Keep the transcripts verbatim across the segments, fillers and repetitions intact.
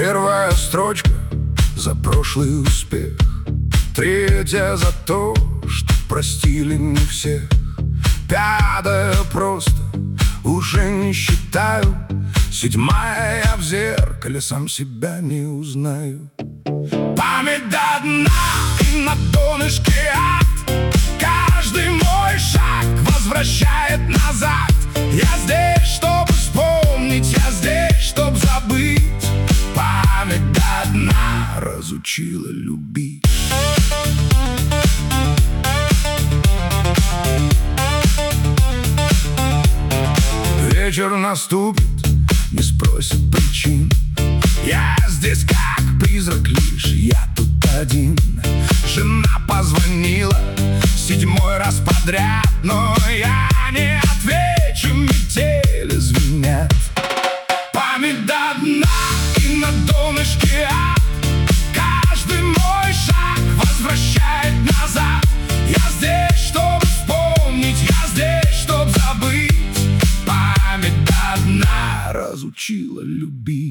Первая строчка за прошлый успех, третья за то, что простили не всех, пятая просто уже не считаю, седьмая я в зеркале сам себя не узнаю. Память до дна и на донышке ад, каждый мой шаг возвращает назад. Я здесь, чтобы вспомнить, я здесь, чтобы забыть. Память до дна разучила любить. Вечер наступит, не спросит причин. Я здесь как призрак лишь, я тут один. Жена позвонила седьмой раз подряд, но я не отвечу, метели звенят. Память до дна и на донышке ад, каждый мой шаг возвращает назад. Я здесь, чтобы вспомнить, я здесь, чтобы забыть. Память до дна разучила любить.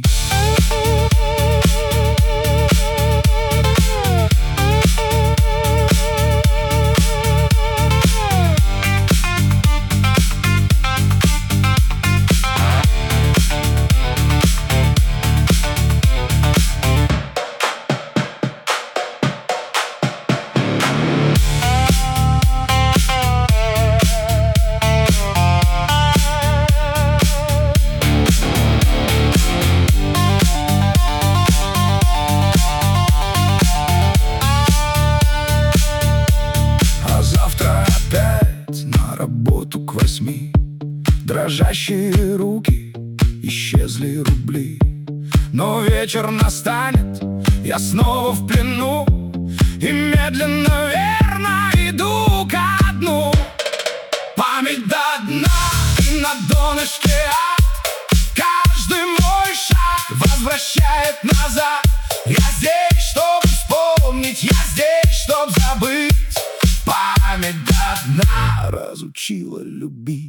К восьми дрожащие руки, исчезли рубли. Но вечер настанет, я снова в плену, и медленно, верно иду ко дну. Память до дна и на донышке ад, каждый мой шаг возвращает назад. Я здесь, чтобы вспомнить, я здесь, чтобы забыть. Память до дна разучила любить.